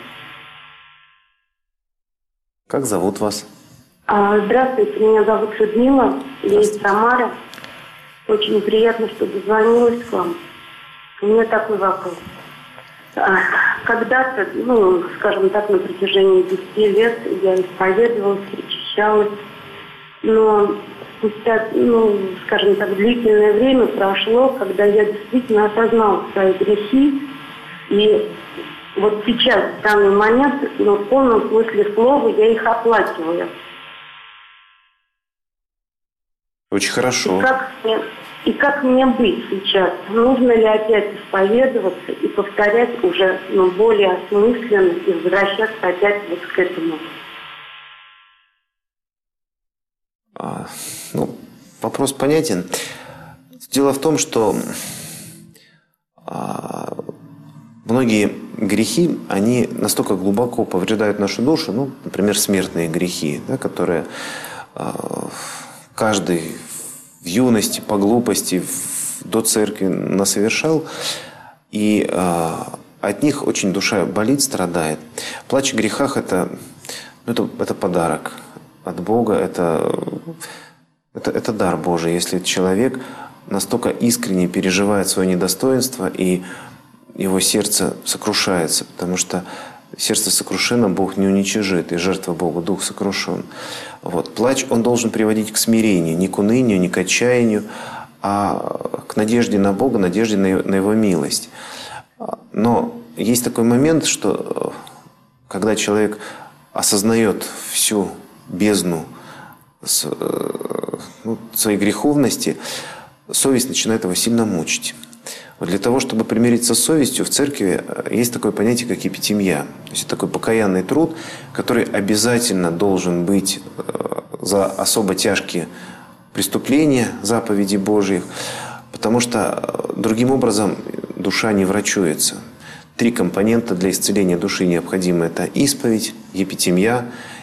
Как зовут вас? Здравствуйте, меня зовут Людмила. Я из Самары. Очень приятно, что дозвонилась к вам. У меня такой вопрос. Когда-то, скажем так, на протяжении 10 лет я исповедовалась, причащалась, но спустя, скажем так, длительное время прошло, когда я действительно осознала свои грехи, и вот сейчас, в данный момент, в полном смысле слова, я их оплакиваю. Очень хорошо. И как мне быть сейчас? Нужно ли опять исповедоваться и повторять уже более осмысленно и возвращаться опять к этому? Вопрос понятен. Дело в том, что многие грехи, они настолько глубоко повреждают нашу душу, например, смертные грехи, которые каждый в юности, по глупости, до церкви насовершал, и от них очень душа болит, страдает. Плач о грехах – это подарок от Бога, это дар Божий, если человек настолько искренне переживает свое недостоинство, и его сердце сокрушается, потому что сердце сокрушено, Бог не уничижит, и жертва Богу, дух сокрушен. Плач, он должен приводить к смирению, не к унынию, не к отчаянию, а к надежде на Бога, надежде на Его милость. Но есть такой момент, что когда человек осознает всю бездну своей греховности, совесть начинает его сильно мучить. Для того, чтобы примириться с совестью, в церкви есть такое понятие, как епитимия. То есть это такой покаянный труд, который обязательно должен быть за особо тяжкие преступления, заповеди Божьих, потому что другим образом душа не врачуется. 3 компонента для исцеления души необходимы. Это исповедь, епитимия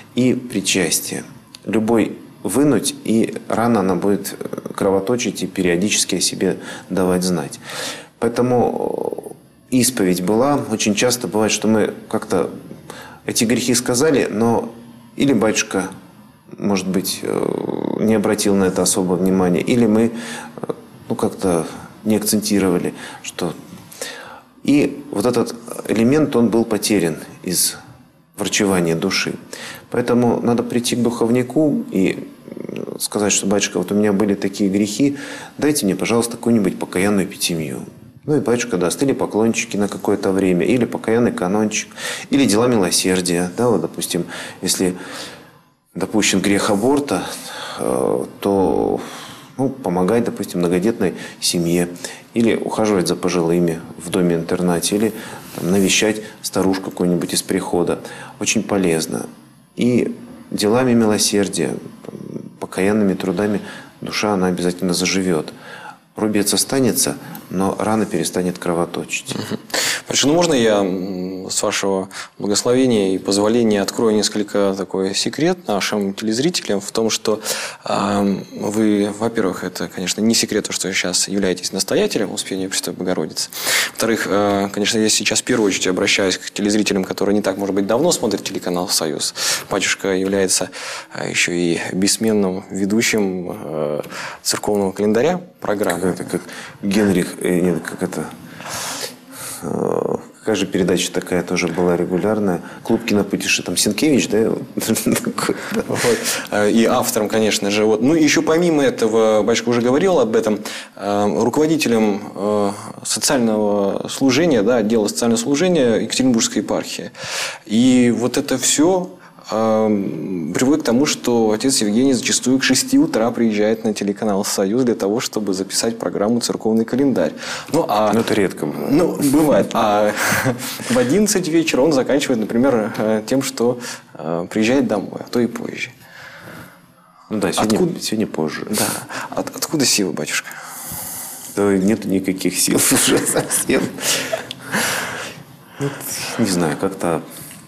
и причастие. Любой вынуть, и рана она будет кровоточить и периодически о себе давать знать. Поэтому исповедь была. Очень часто бывает, что мы как-то эти грехи сказали, но или батюшка, может быть, не обратил на это особого внимания, или мы как-то не акцентировали, что... И вот этот элемент, он был потерян из врачевания души. Поэтому надо прийти к духовнику и сказать, что, батюшка, вот у меня были такие грехи, дайте мне, пожалуйста, какую-нибудь покаянную пятимью. Ну и батюшка даст или поклончики на какое-то время, или покаянный канончик, или дела милосердия. Да, вот, допустим, если допущен грех аборта, то помогать, допустим, многодетной семье, или ухаживать за пожилыми в доме-интернате, или навещать старушку какую-нибудь из прихода. Очень полезно. И делами милосердия, покаянными трудами душа, она обязательно заживет. Рубец останется, но рана перестанет кровоточить. Ну, можно я, с вашего благословения и позволения, открою несколько такой секрет нашим телезрителям в том, что вы, во-первых, это, конечно, не секрет, что вы сейчас являетесь настоятелем Успения Пресвятой Богородицы. Во-вторых, конечно, я сейчас в первую очередь обращаюсь к телезрителям, которые не так, может быть, давно смотрят телеканал «Союз». Батюшка является еще и бессменным ведущим церковного календаря программы. Это как Генрих, нет, как это... Какая же передача такая тоже была регулярная? Клуб кинопутешествий, там Сенкевич, да? И автором, конечно же. Ну, еще помимо этого, батюшка уже говорил об этом, руководителем социального служения, да, отдела социального служения Екатеринбургской епархии. И вот это все приводит к тому, что отец Евгений зачастую к 6 утра приезжает на телеканал «Союз» для того, чтобы записать программу «Церковный календарь». Но это редко бывает. Ну, бывает. А в 11 вечера он заканчивает, например, тем, что приезжает домой, а то и позже. Ну да, сегодня позже. Да. Откуда силы, батюшка? Да нет никаких сил уже совсем. Не знаю, как-то...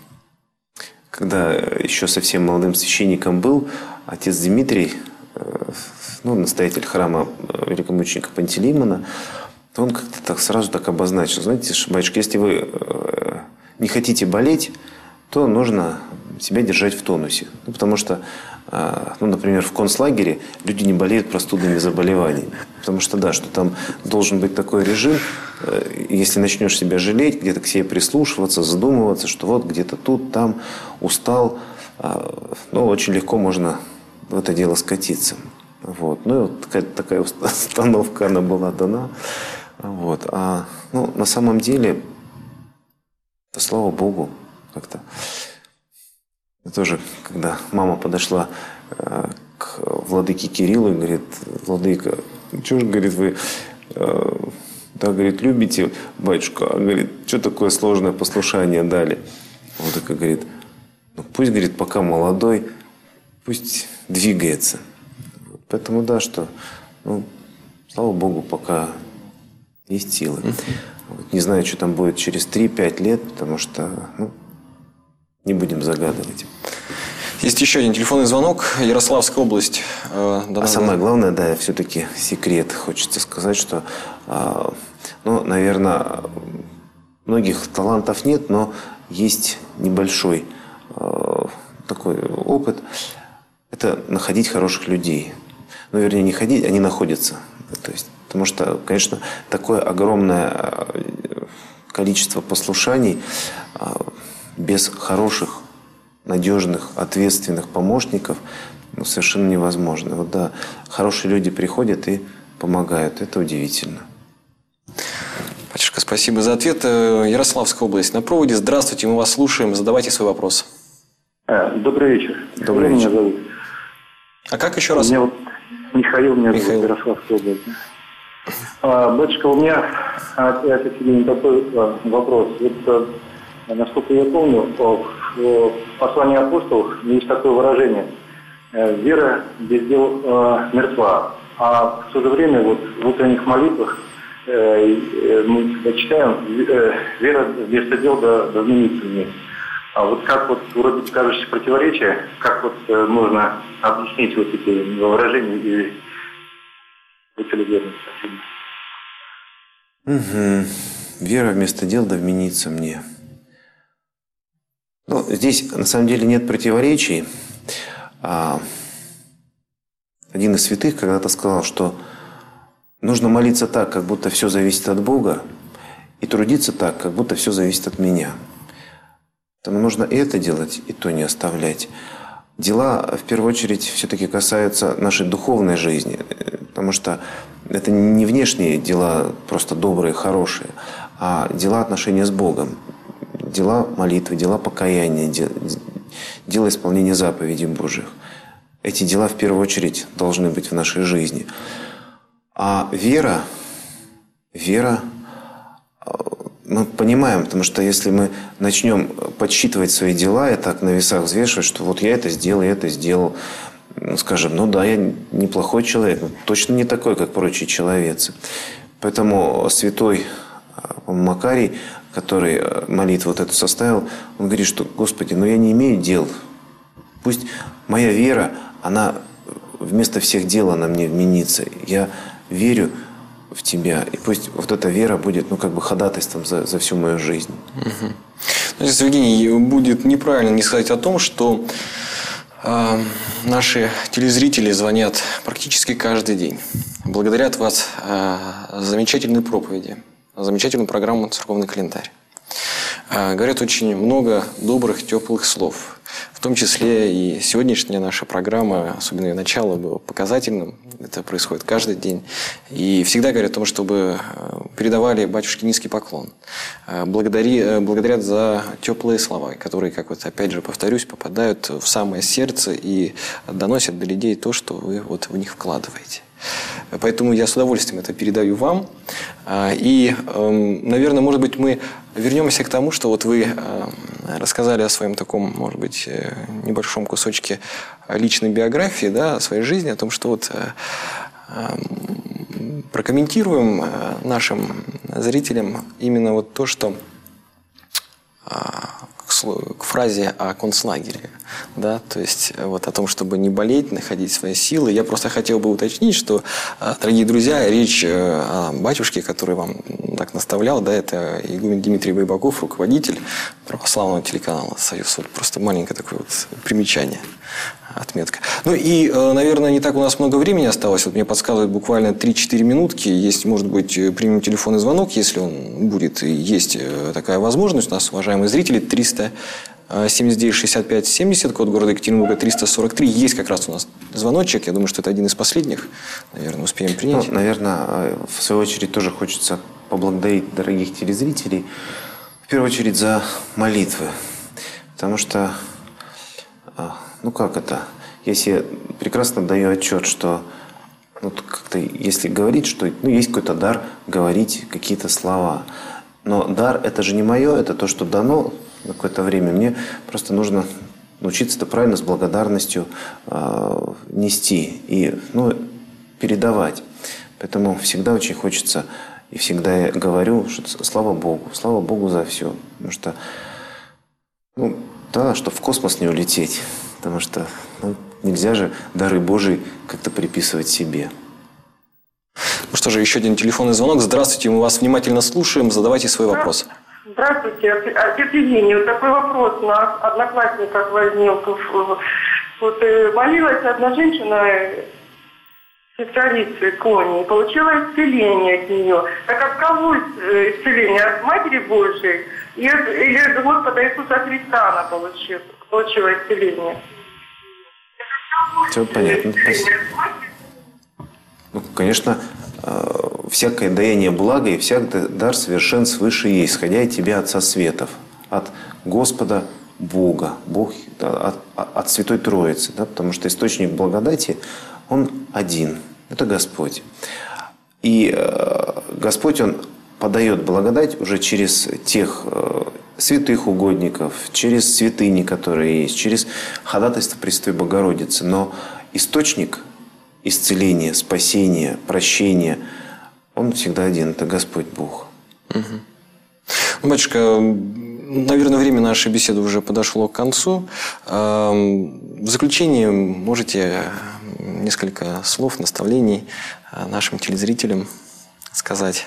Когда еще совсем молодым священником был, отец Дмитрий, настоятель храма великомученика Пантелеймона, он как-то так сразу так обозначил. Знаете, батюшка, если вы не хотите болеть, то нужно себя держать в тонусе. Потому что, например, в концлагере люди не болеют простудными заболеваниями. Потому что, да, что там должен быть такой режим, если начнешь себя жалеть, где-то к себе прислушиваться, задумываться, что вот где-то тут, там, устал, очень легко можно в это дело скатиться. Вот. Ну и вот такая установка, она была дана. Вот. На самом деле, да, слава Богу, как-то... Тоже, когда мама подошла к владыке Кириллу и говорит: владыка, что же, говорит, вы, да, говорит, любите батюшку, а, говорит, что такое сложное послушание дали? Владыка говорит: пусть, говорит, пока молодой, пусть двигается. Поэтому, да, что, слава Богу, пока есть силы. Не знаю, что там будет через 3-5 лет, потому что, не будем загадывать. Есть еще один телефонный звонок. Ярославская область. Самое главное, да, все-таки секрет. Хочется сказать, что, наверное, многих талантов нет, но есть небольшой такой опыт. Это находить хороших людей. Вернее, не ходить, они находятся. То есть, потому что, конечно, такое огромное количество послушаний без хороших, надежных, ответственных помощников совершенно невозможно. Вот да, хорошие люди приходят и помогают. Это удивительно. Батюшка, спасибо за ответ. Ярославская область на проводе. Здравствуйте, мы вас слушаем. Задавайте свой вопрос. Добрый вечер. Добрый вечер. Меня зовут. А как еще раз? Михаил, зовут, Ярославская область. Батюшка, у меня такой вопрос. Насколько я помню, в послании апостолов есть такое выражение: вера без дел мертва. А в то же время в утренних молитвах мы читаем: вера без дел да знаменится мне. А вот как вот вроде кажущееся противоречие, как вот можно объяснить вот эти выражения и быть ли верным? Угу. Вера вместо дел да вменится мне. Ну, здесь на самом деле нет противоречий. Один из святых когда-то сказал, что нужно молиться так, как будто все зависит от Бога, и трудиться так, как будто все зависит от меня. Там нужно и это делать, и то не оставлять. Дела, в первую очередь, все-таки касаются нашей духовной жизни, потому что это не внешние дела, просто добрые, хорошие, а дела отношения с Богом. Дела молитвы, дела покаяния, дела исполнения заповедей Божьих. Эти дела в первую очередь должны быть в нашей жизни. А вера, мы понимаем, потому что если мы начнем подсчитывать свои дела и так на весах взвешивать, что вот я это сделал, скажем, ну да, я неплохой человек, но точно не такой, как прочие человецы. Поэтому святой Макарий, который молитву вот эту составил, он говорит, что, Господи, я не имею дел. Пусть моя вера, она вместо всех дел она мне вменится. Я верю в Тебя. И пусть вот эта вера будет, ходатайством за всю мою жизнь. Угу. Значит, Евгений, будет неправильно не сказать о том, что наши телезрители звонят практически каждый день. Благодарят вас за замечательные проповеди, за замечательную программу «Церковный календарь». Говорят очень много добрых, теплых слов. В том числе и сегодняшняя наша программа, особенно ее начало, было показательным. Это происходит каждый день. И всегда говорят о том, чтобы передавали батюшке низкий поклон. Благодарят за теплые слова, которые, опять же повторюсь, попадают в самое сердце и доносят до людей то, что вы в них вкладываете. Поэтому я с удовольствием это передаю вам. И, наверное, может быть, мы вернемся к тому, что вы рассказали о своем таком, может быть, небольшом кусочке личной биографии, да, о своей жизни, о том, что прокомментируем нашим зрителям именно то, что к фразе о концлагере, да, то есть о том, чтобы не болеть, находить свои силы. Я просто хотел бы уточнить, что, дорогие друзья, речь о батюшке, который вам так наставлял, да, это игумен Дмитрий Байбаков, руководитель православного телеканала «Союз». Просто маленькое такое примечание, отметка. Наверное, не так у нас много времени осталось. Мне подсказывают буквально 3-4 минутки. Есть, может быть, примем телефонный звонок, если он будет. Есть такая возможность. У нас, уважаемые зрители, 379-65-70, код города Екатеринбурга 343. Есть как раз у нас звоночек. Я думаю, что это один из последних. Наверное, успеем принять. Наверное, в свою очередь тоже хочется поблагодарить дорогих телезрителей. В первую очередь за молитвы. Потому что... как это? Я себе прекрасно даю отчет, что если говорить, что есть какой-то дар говорить какие-то слова. Но дар – это же не мое, это то, что дано на какое-то время. Мне просто нужно научиться это правильно, с благодарностью нести и передавать. Поэтому всегда очень хочется, и всегда я говорю, что слава Богу за все. Потому что, что в космос не улететь. Потому что нельзя же дары Божии как-то приписывать себе. Ну что же, еще один телефонный звонок. Здравствуйте, мы вас внимательно слушаем. Задавайте свой вопрос. Здравствуйте, отец Евгений. такой вопрос на Одноклассниках возник. Молилась одна женщина, сестрица Клони, получила исцеление от нее. Так от кого исцеление? От Матери Божией? Или от Господа Иисуса Христа она получила исцеление? Все понятно. Конечно, всякое даяние блага и всякий дар совершен свыше есть, исходя от Тебя, Отца Светов, от Господа Бога, Бог, от Святой Троицы, да, потому что источник благодати, Он один, это Господь. И Господь, Он подает благодать уже через тех святых угодников, через святыни, которые есть, через ходатайство Пресвятой Богородицы. Но источник исцеления, спасения, прощения, он всегда один, это Господь Бог. Батюшка, Наверное, время нашей беседы уже подошло к концу. В заключение можете несколько слов, наставлений нашим телезрителям сказать?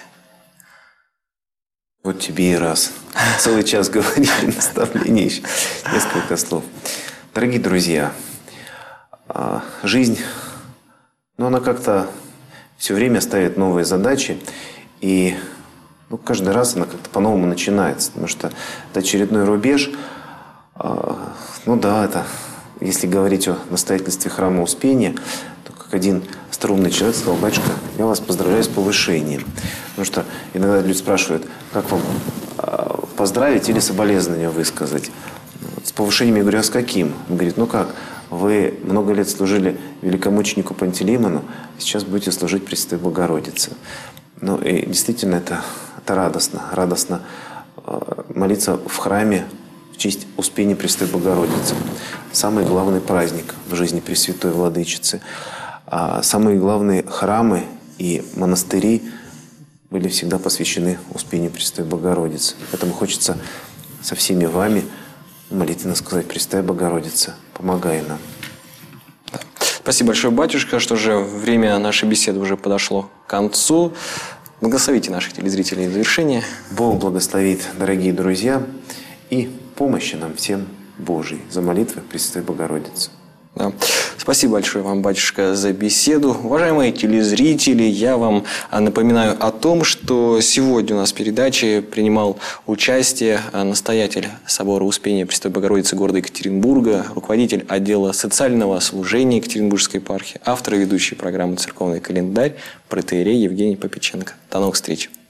Вот тебе и раз. Целый час говорили наставления, еще несколько слов. Дорогие друзья, жизнь, она как-то все время ставит новые задачи, и каждый раз она как-то по-новому начинается, потому что это очередной рубеж. Это, если говорить о настоятельстве храма Успения, то как один остроумный человек сказал: батюшка, я вас поздравляю с повышением. Потому что иногда люди спрашивают, как вам поздравить или соболезнования высказать. С повышением я говорю: а с каким? Он говорит: вы много лет служили великомученику Пантелеймону, сейчас будете служить Пресвятой Богородице. И действительно это радостно. Радостно молиться в храме в честь Успения Пресвятой Богородицы. Самый главный праздник в жизни Пресвятой Владычицы. Самые главные храмы и монастыри были всегда посвящены Успению Пресвятой Богородицы. Поэтому хочется со всеми вами молитвенно сказать: Пресвятая Богородица, помогай нам. Спасибо большое, батюшка. Что же, время нашей беседы уже подошло к концу. Благословите наших телезрителей в завершение. Бог благословит, дорогие друзья, и помощи нам всем Божией за молитвы Пресвятой Богородицы. Да. Спасибо большое вам, батюшка, за беседу. Уважаемые телезрители, я вам напоминаю о том, что сегодня у нас в передаче принимал участие настоятель собора Успения Пресвятой Богородицы города Екатеринбурга, руководитель отдела социального служения Екатеринбургской епархии, автор и ведущий программы «Церковный календарь» протоиерей Евгений Попеченко. До новых встреч!